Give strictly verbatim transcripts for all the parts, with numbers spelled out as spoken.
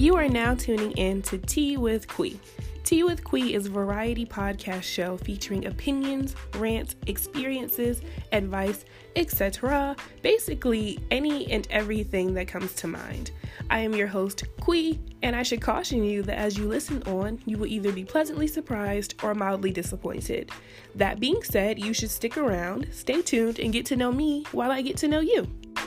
You are now tuning in to Tea with Qui. Tea with Qui is a variety podcast show featuring opinions, rants, experiences, advice, et cetera. Basically, any and everything that comes to mind. I am your host, Qui, and I should caution you that as you listen on, you will either be pleasantly surprised or mildly disappointed. That being said, you should stick around, stay tuned, and get to know me while I get to know you.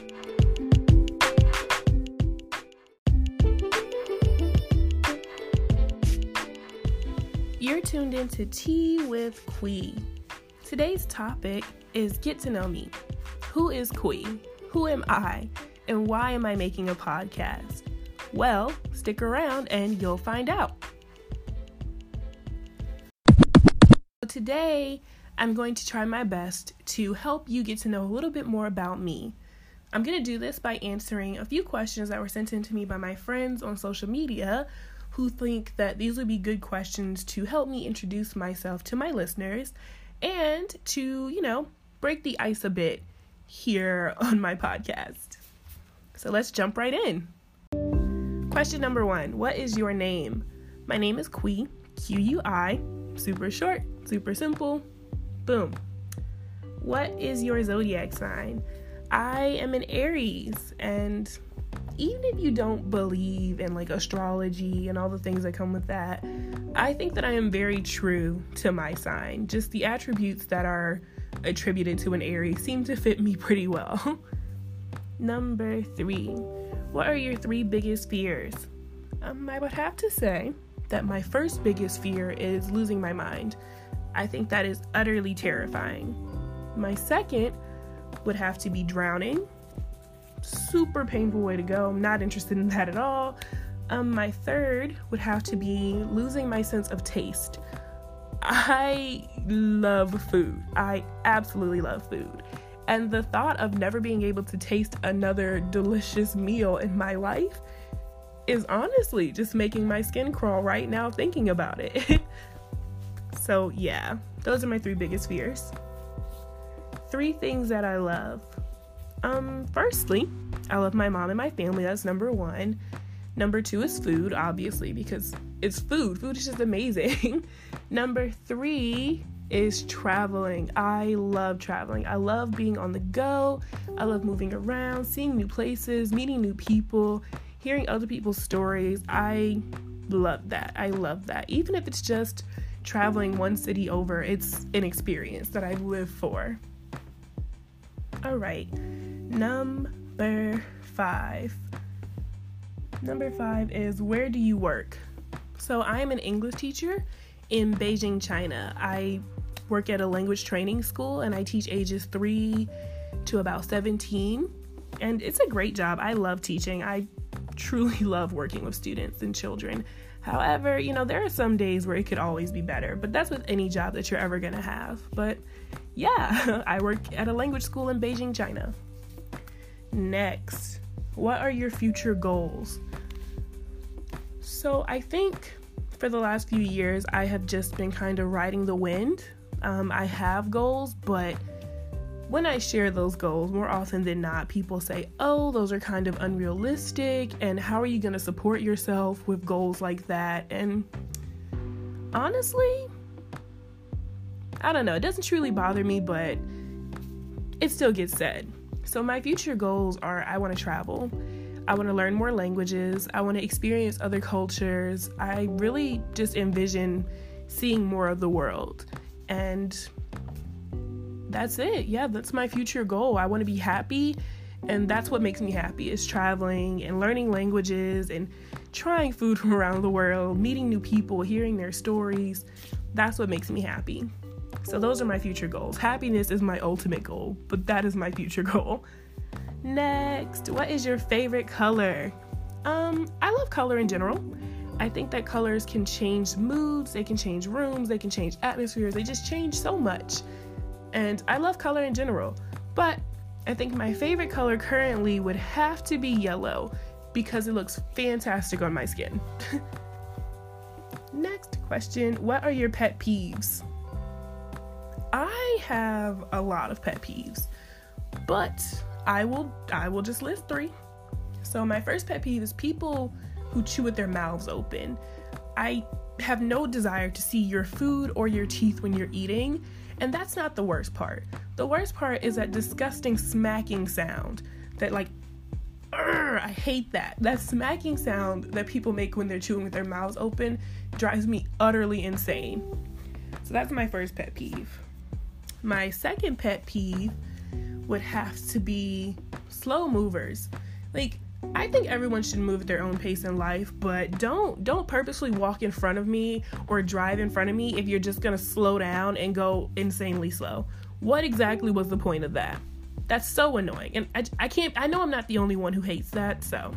You're tuned into Tea with Qui. Today's topic is Get to Know Me. Who is Qui? Who am I? And why am I making a podcast? Well, stick around and you'll find out. Today, I'm going to try my best to help you get to know a little bit more about me. I'm going to do this by answering a few questions that were sent in to me by my friends on social media who think that these would be good questions to help me introduce myself to my listeners and to, you know, break the ice a bit here on my podcast. So let's jump right in. Question number one, what is your name? My name is Qui, Q U I, super short, super simple, boom. What is your zodiac sign? I am an Aries, and even if you don't believe in like astrology and all the things that come with that, I think that I am very true to my sign. Just the attributes that are attributed to an Aries seem to fit me pretty well. Number three, what are your three biggest fears? Um, I would have to say that my first biggest fear is losing my mind. I think that is utterly terrifying. My second would have to be drowning. Super painful way to go. I'm not interested in that at all. Um, my third would have to be losing my sense of taste. I love food. I absolutely love food. And the thought of never being able to taste another delicious meal in my life is honestly just making my skin crawl right now thinking about it. So yeah, those are my three biggest fears. Three things that I love. Um, firstly, I love my mom and my family. That's number one. Number two is food, obviously, because it's food. Food is just amazing. Number three is traveling. I love traveling. I love being on the go. I love moving around, seeing new places, meeting new people, hearing other people's stories. I love that. I love that. Even if it's just traveling one city over, it's an experience that I live for. All right. Number five. Number five is, where do you work? So I am an English teacher in Beijing, China. I work at a language training school and I teach ages three to about seventeen. And it's a great job. I love teaching. I truly love working with students and children. However, you know, there are some days where it could always be better, but that's with any job that you're ever going to have. But yeah, I work at a language school in Beijing, China. Next, what are your future goals? So I think for the last few years, I have just been kind of riding the wind. Um, I have goals, but when I share those goals, more often than not, people say, oh, those are kind of unrealistic, and how are you going to support yourself with goals like that? And honestly, I don't know, it doesn't truly bother me, but it still gets said. So my future goals are, I want to travel. I want to learn more languages. I want to experience other cultures. I really just envision seeing more of the world. And that's it. Yeah, that's my future goal. I want to be happy. And that's what makes me happy, is traveling and learning languages and trying food from around the world, meeting new people, hearing their stories. That's what makes me happy. So those are my future goals. Happiness is my ultimate goal, but that is my future goal. Next, what is your favorite color? Um, I love color in general. I think that colors can change moods, they can change rooms, they can change atmospheres, they just change so much. And I love color in general, but I think my favorite color currently would have to be yellow because it looks fantastic on my skin. Next question, what are your pet peeves? I have a lot of pet peeves, but I will I will just list three. So my first pet peeve is people who chew with their mouths open. I have no desire to see your food or your teeth when you're eating, and that's not the worst part. The worst part is that disgusting smacking sound that like, Urgh, I hate that. That smacking sound that people make when they're chewing with their mouths open drives me utterly insane. So that's my first pet peeve. My second pet peeve would have to be slow movers. Like, I think everyone should move at their own pace in life, but don't don't purposely walk in front of me or drive in front of me if you're just gonna slow down and go insanely slow. What exactly was the point of that? That's so annoying. And I, I can't, I know I'm not the only one who hates that, so.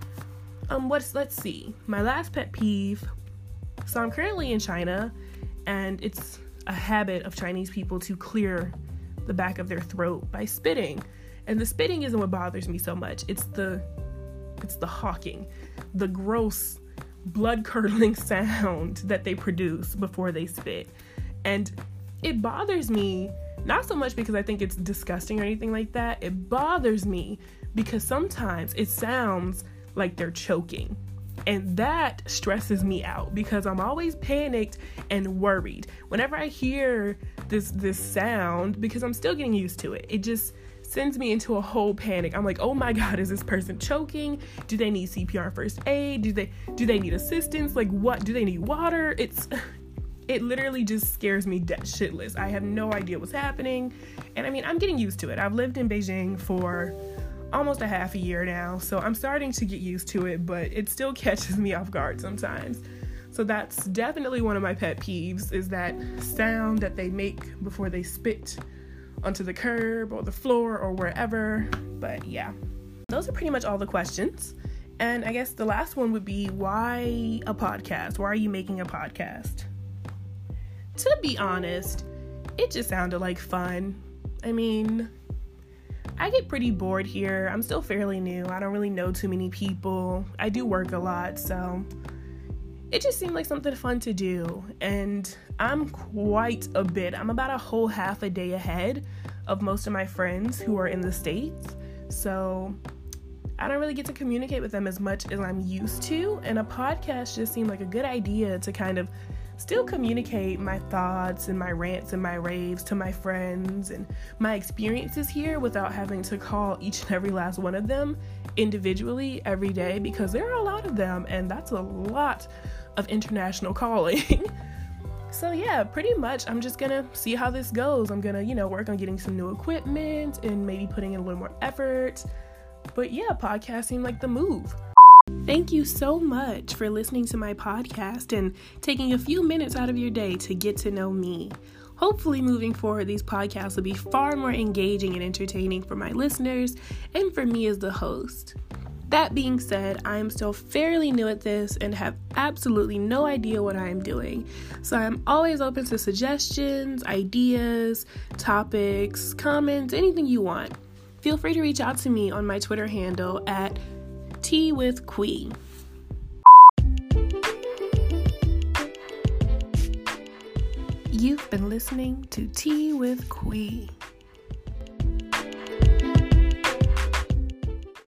Um, what's, let's see. My last pet peeve. So I'm currently in China, and it's a habit of Chinese people to clear the back of their throat by spitting. And the spitting isn't what bothers me so much. It's the, it's the hawking, the gross, blood-curdling sound that they produce before they spit. And it bothers me, not so much because I think it's disgusting or anything like that. It bothers me because sometimes it sounds like they're choking. And that stresses me out because I'm always panicked and worried whenever I hear this this sound, because I'm still getting used to it. It just sends me into a whole panic. I'm like, oh my God, is this person choking? Do they need C P R first aid? Do they do they need assistance? Like, what? Do they need water? It's it literally just scares me dead shitless. I have no idea what's happening. And I mean, I'm getting used to it. I've lived in Beijing for almost a half a year now, so I'm starting to get used to it, but it still catches me off guard sometimes. So that's definitely one of my pet peeves, is that sound that they make before they spit onto the curb or the floor or wherever. But yeah, those are pretty much all the questions. And I guess the last one would be, why a podcast? Why are you making a podcast? To be honest, it just sounded like fun. I mean, I get pretty bored here. I'm still fairly new. I don't really know too many people. I do work a lot, so it just seemed like something fun to do. And I'm quite a bit, I'm about a whole half a day ahead of most of my friends who are in the States. So I don't really get to communicate with them as much as I'm used to. And a podcast just seemed like a good idea to kind of still communicate my thoughts and my rants and my raves to my friends and my experiences here without having to call each and every last one of them individually every day, because there are a lot of them and that's a lot of international calling. So yeah, pretty much I'm just gonna see how this goes. I'm gonna, you know, work on getting some new equipment and maybe putting in a little more effort. But yeah, podcast seemed like the move. Thank you so much for listening to my podcast and taking a few minutes out of your day to get to know me. Hopefully, moving forward, these podcasts will be far more engaging and entertaining for my listeners and for me as the host. That being said, I am still fairly new at this and have absolutely no idea what I am doing. So I'm always open to suggestions, ideas, topics, comments, anything you want. Feel free to reach out to me on my Twitter handle at Tea with Quee. You've been listening to Tea with Quee.